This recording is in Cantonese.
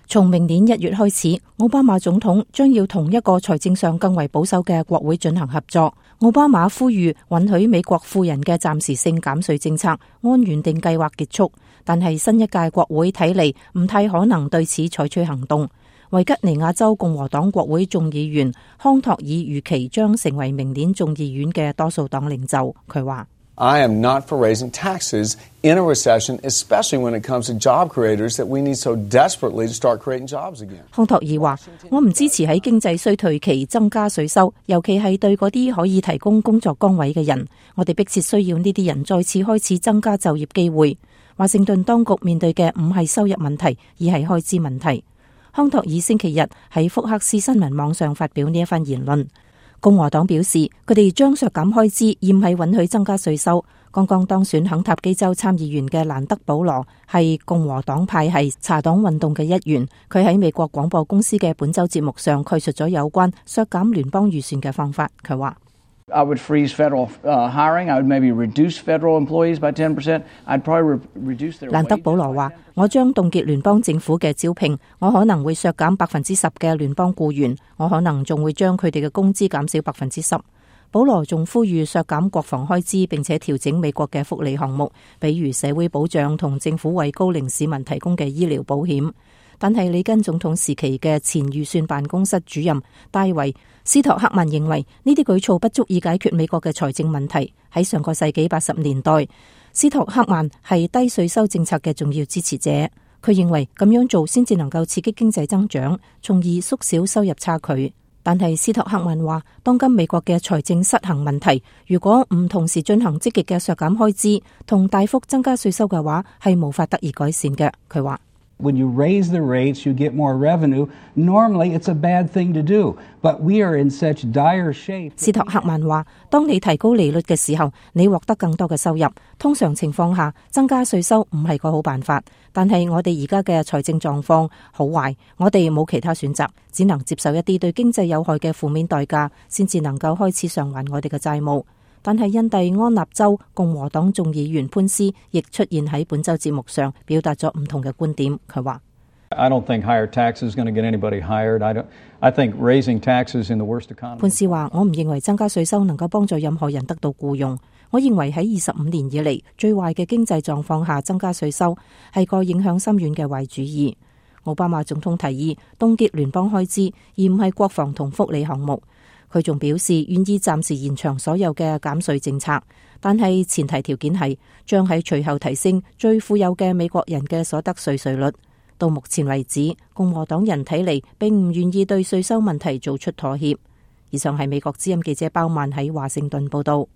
從明年1月開始，奧巴馬總統將要同一個財政上更為保守嘅國會進行合作。奧巴馬呼籲允許美國富人嘅暫時性減稅政策按原定計劃結束，但係新一屆國會睇嚟唔太可能對此採取行動。維吉尼亞州共和黨國會眾議員康托爾預期將成為明年眾議院嘅多數黨領袖。佢話 I am not for raising taxes in a recession, especially when it comes to job creators that we need so desperately to start creating jobs again. 康托爾話：我唔支持喺經濟衰退期增加稅收，尤其係對嗰啲可以提供工作崗位嘅人。我哋迫切需要呢啲人再次開始增加就業機會。華盛頓當局面對嘅唔係收入問題，而係開支問題。康托爾星期日喺福克斯新聞網上發表呢一番言論。共和黨表示，佢哋將削減開支，而唔係允許增加稅收。剛剛當選肯塔基州參議員嘅蘭德保羅係共和黨派系茶黨運動嘅一員。佢喺美國廣播公司嘅本周節目上概述咗有關削減聯邦預算嘅方法。佢話 I would freeze federal hiring. I would maybe reduce federal employees by 10%. I'd probably reduce their wages. 蘭德保羅話：我將凍結聯邦政府嘅招聘，我可能會削減10%嘅聯邦僱員，我可能仲會將佢哋嘅工資減少10%。保羅仲呼籲削減國防開支，並且調整美國嘅福利項目，比如社會保障同政府為高齡市民提供嘅醫療保險。但係里根總統時期嘅前預算辦公室主任戴維斯托克曼認為呢啲舉措不足以解決美國嘅財政問題。喺上個世紀80年代，斯托克曼係低稅收政策嘅重要支持者。佢認為咁樣做先至能夠刺激經濟增長，從而縮小收入差距。但係斯托克曼話，當今美國嘅財政失衡問題，如果唔同時進行積極嘅削減開支同大幅增加稅收嘅話，係無法得以改善嘅。佢話 When you raise the rates, you get more revenue. Normally, it's a bad thing to do, but we are in such dire shape. 斯托克曼話：當你提高利率嘅時候，你獲得更多嘅收入。通常情況下，增加稅收唔係個好辦法。但係我哋而家嘅財政狀況好壞，我哋冇其他選擇，只能接受一啲對經濟有害嘅負面代價，先至能夠開始償還我哋嘅債務。但係印第安納州共和黨眾議員潘斯亦出現喺本周節目上，表達咗唔同嘅觀點。佢話 ：I don't think higher taxes is going to get anybody hired. I think raising taxes in the worst economy. 潘斯話：我唔認為增加稅收能夠幫助任何人得到僱用。我認為喺25年以嚟最壞嘅經濟狀況下增加稅收係個影響深遠嘅壞主意。奧巴馬總統提議凍結聯邦開支，而唔係國防同福利項目。佢仲表示願意暫時延長所有嘅減稅政策，但係前提條件係將喺隨後提升最富有嘅美國人嘅所得稅稅率。到目前為止，共和黨人睇嚟並唔願意對稅收問題做出妥協。以上係美國之音記者鮑曼喺華盛頓報道。